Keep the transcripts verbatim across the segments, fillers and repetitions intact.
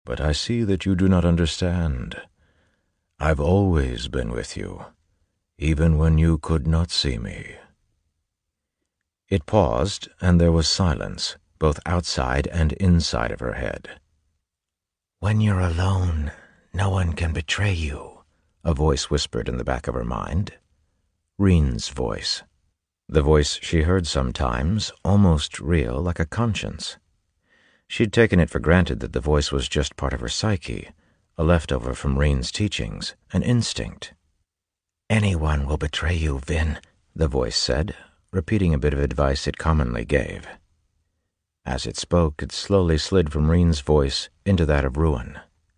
but I see that you do not understand. I've always been with you, even when you could not see me." It paused, and there was silence, both outside and inside of her head. "When you're alone, no one can betray you," a voice whispered in the back of her mind. Reen's voice. The voice she heard sometimes, almost real, like a conscience. She'd taken it for granted that the voice was just part of her psyche, a leftover from Reen's teachings, an instinct. "Anyone will betray you, Vin," the voice said, repeating a bit of advice it commonly gave. As it spoke, it slowly slid from Reen's voice into that of Ruin.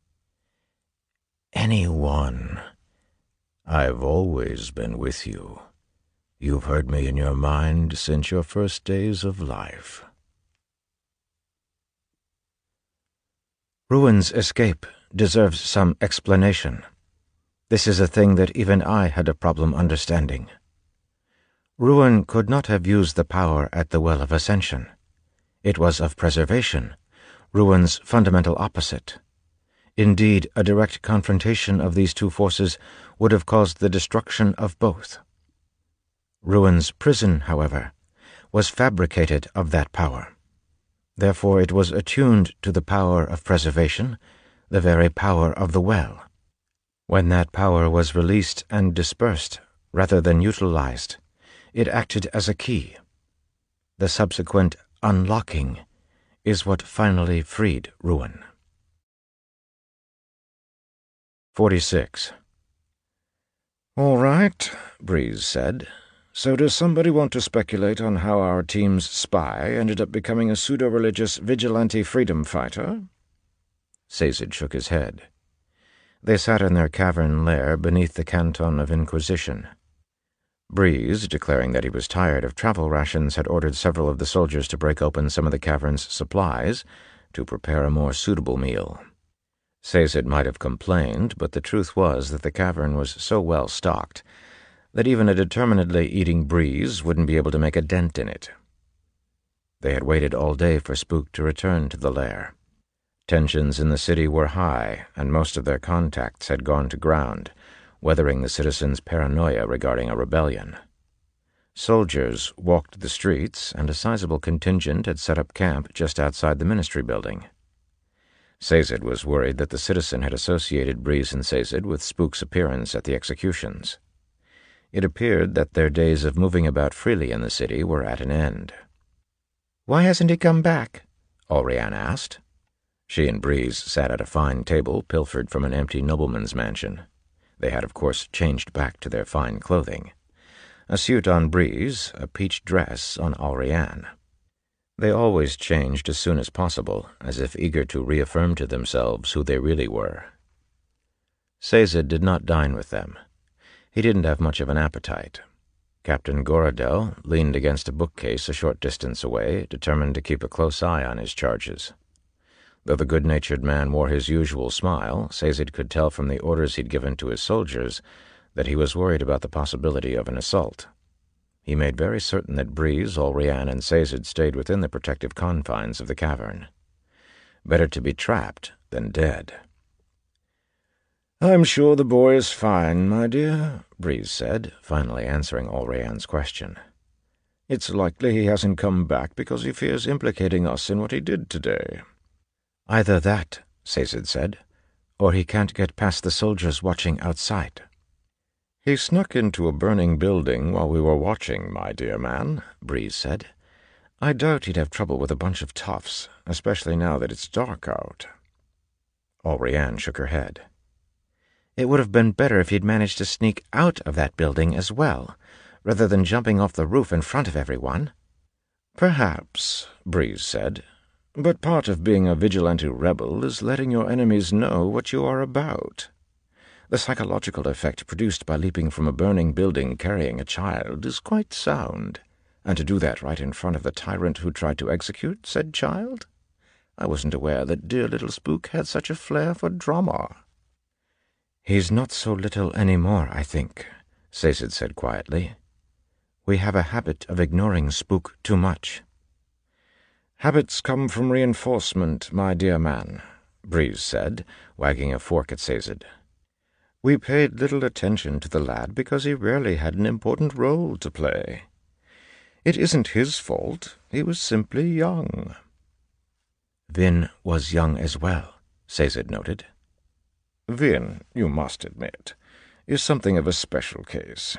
"Anyone. I've always been with you. You've heard me in your mind since your first days of life." Ruin's escape deserves some explanation. This is a thing that even I had a problem understanding. Ruin could not have used the power at the Well of Ascension. It was of preservation, Ruin's fundamental opposite. Indeed, a direct confrontation of these two forces would have caused the destruction of both. Ruin's prison, however, was fabricated of that power. Therefore it was attuned to the power of preservation, the very power of the well. When that power was released and dispersed, rather than utilized, it acted as a key. The subsequent unlocking is what finally freed Ruin. forty-six. "All right," Breeze said. "So does somebody want to speculate on how our team's spy ended up becoming a pseudo-religious vigilante freedom fighter?" Sazed shook his head. They sat in their cavern lair beneath the Canton of Inquisition. Breeze, declaring that he was tired of travel rations, had ordered several of the soldiers to break open some of the cavern's supplies to prepare a more suitable meal. Sazed might have complained, but the truth was that the cavern was so well stocked that even a determinedly eating Breeze wouldn't be able to make a dent in it. They had waited all day for Spook to return to the lair. Tensions in the city were high, and most of their contacts had gone to ground, weathering the citizens' paranoia regarding a rebellion. Soldiers walked the streets, and a sizable contingent had set up camp just outside the Ministry building. Sazed was worried that the citizen had associated Breeze and Sazed with Spook's appearance at the executions. It appeared that their days of moving about freely in the city were at an end. "Why hasn't he come back?" Allrianne asked. She and Breeze sat at a fine table pilfered from an empty nobleman's mansion. They had, of course, changed back to their fine clothing. A suit on Breeze, a peach dress on Allrianne. They always changed as soon as possible, as if eager to reaffirm to themselves who they really were. Sazed did not dine with them. He didn't have much of an appetite. Captain Goradel leaned against a bookcase a short distance away, determined to keep a close eye on his charges. Though the good-natured man wore his usual smile, Sazed could tell from the orders he'd given to his soldiers that he was worried about the possibility of an assault. He made very certain that Breeze, Allrianne, and Sazed stayed within the protective confines of the cavern. Better to be trapped than dead. "I'm sure the boy is fine, my dear," Breeze said, finally answering Allrianne's question. "It's likely he hasn't come back because he fears implicating us in what he did today." "Either that," Sazed said, "or he can't get past the soldiers watching outside." "He snuck into a burning building while we were watching, my dear man," Breeze said. "I doubt he'd have trouble with a bunch of toughs, especially now that it's dark out." Allrianne shook her head. "It would have been better if he'd managed to sneak out of that building as well, rather than jumping off the roof in front of everyone." "Perhaps," Breeze said, "but part of being a vigilante rebel is letting your enemies know what you are about. The psychological effect produced by leaping from a burning building carrying a child is quite sound, and to do that right in front of the tyrant who tried to execute said child? I wasn't aware that dear little Spook had such a flair for drama." "He's not so little any more, I think," Sazed said quietly. "We have a habit of ignoring Spook too much." "Habits come from reinforcement, my dear man. Breeze said, wagging a fork at Sazed. We paid little attention to the lad because he rarely had an important role to play. It isn't his fault. He was simply young. Vin was young as well, Sazed noted. Vin, you must admit, is something of a special case.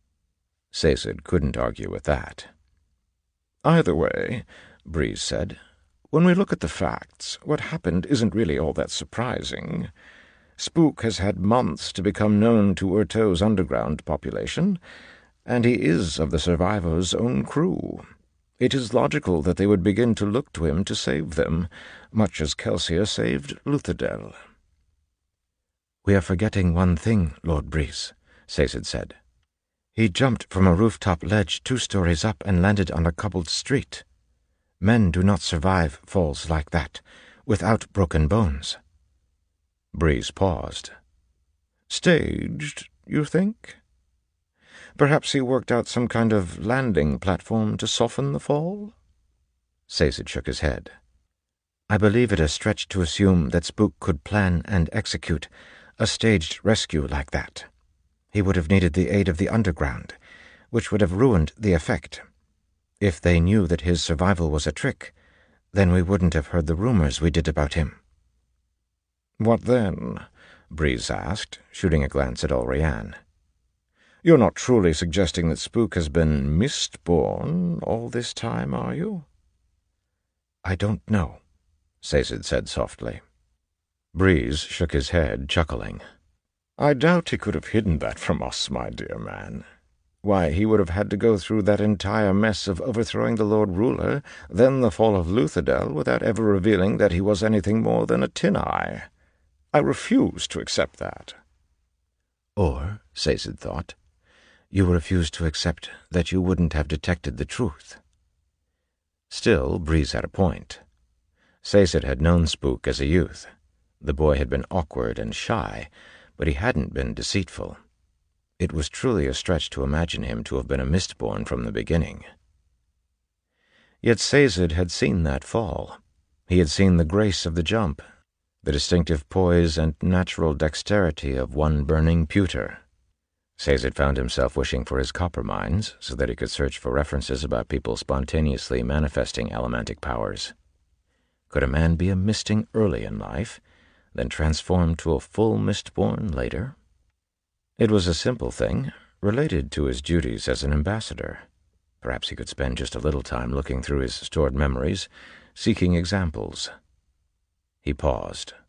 Sazed couldn't argue with that. Either way, Breeze said, when we look at the facts, what happened isn't really all that surprising. Spook has had months to become known to Urto's underground population, and he is of the survivors' own crew. It is logical that they would begin to look to him to save them, much as Kelsier saved Luthadel. We are forgetting one thing, Lord Breeze, Sazed said. He jumped from a rooftop ledge two stories up and landed on a cobbled street. Men do not survive falls like that, without broken bones. Breeze paused. Staged, you think? Perhaps he worked out some kind of landing platform to soften the fall? Sazed shook his head. I believe it a stretch to assume that Spook could plan and execute a staged rescue like that. He would have needed the aid of the underground, which would have ruined the effect. If they knew that his survival was a trick, then we wouldn't have heard the rumors we did about him. What then? Breeze asked, shooting a glance at Orianne. You're not truly suggesting that Spook has been Mistborn all this time, are you? I don't know, Sazed said softly. Breeze shook his head, chuckling. I doubt he could have hidden that from us, my dear man. Why, he would have had to go through that entire mess of overthrowing the Lord Ruler, then the fall of Luthadel, without ever revealing that he was anything more than a tin-eye. I refuse to accept that. Or, Sazed thought, you refuse to accept that you wouldn't have detected the truth. Still, Breeze had a point. Sazed had known Spook as a youth. The boy had been awkward and shy, but he hadn't been deceitful. It was truly a stretch to imagine him to have been a Mistborn from the beginning. Yet Sazed had seen that fall. He had seen the grace of the jump, the distinctive poise and natural dexterity of one burning pewter. Sazed found himself wishing for his copper mines so that he could search for references about people spontaneously manifesting elementic powers. Could a man be a misting early in life, then transformed to a full Mistborn later? It was a simple thing, related to his duties as an ambassador. Perhaps he could spend just a little time looking through his stored memories, seeking examples. He paused.